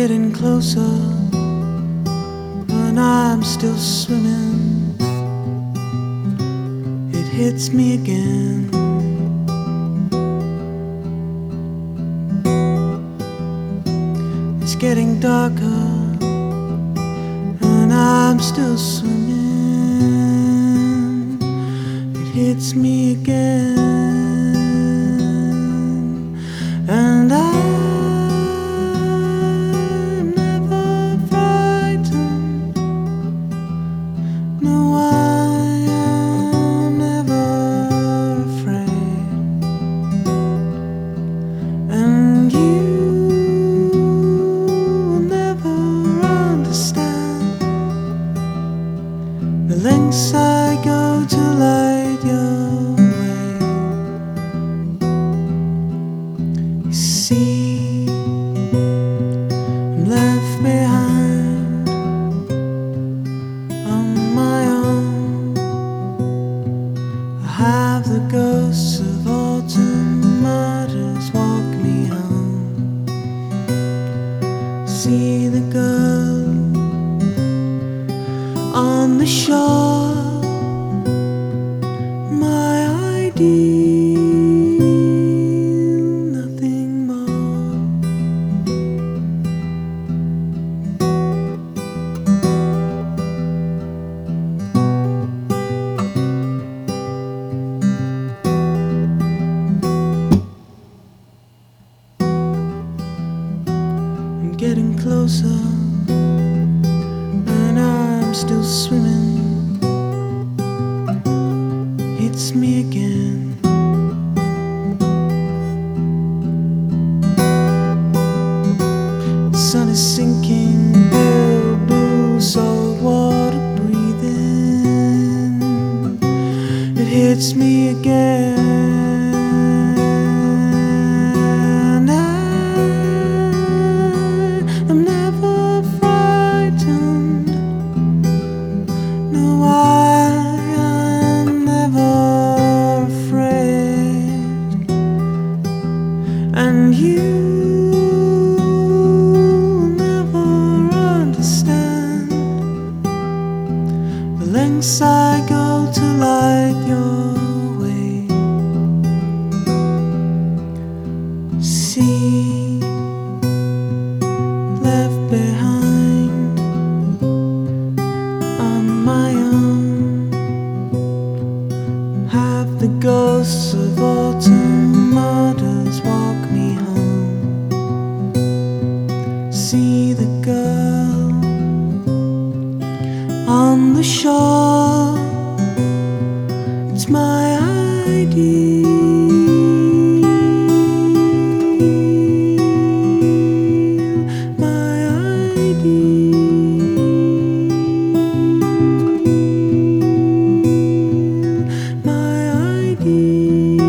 getting closer, but I'm still swimming. It hits me again. It's getting darker, and I'm still swimming. It hits me again, and I'm never frightened. No, I am never afraid. And you will never understand the lengths I go to light your way. You see, I'm left behind on my own. I have the ghosts of autumn martyrs walk me home. See the girl on the shore, my ideal, nothing more. I'm getting closer, and I'm still swimming. Hits me again. The sun is sinking, pale blue, salt water breathing. It hits me again. I'm never frightened. No, I am never afraid. And you will never understand the lengths I go to light your way. See, left behind on my own, have the ghosts of autumn martyrs walk me home. See the girl on the shore, it's my ideal, my ideal, my ideal.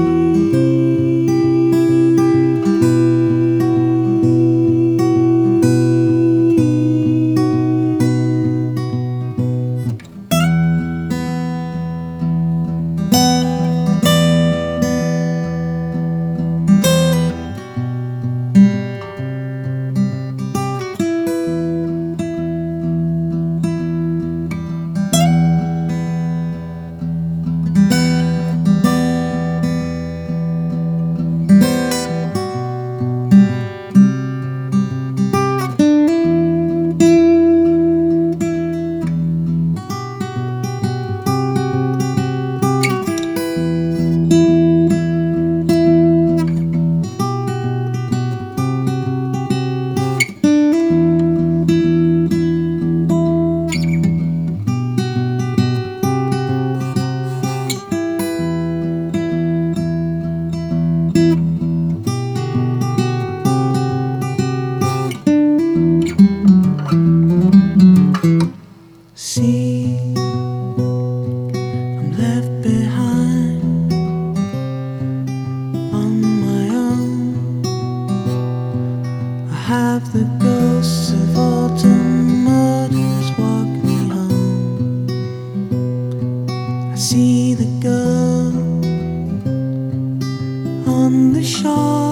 See, I'm left behind on my own. I have the ghosts of autumn martyrs walk me home. I see the girl on the shore.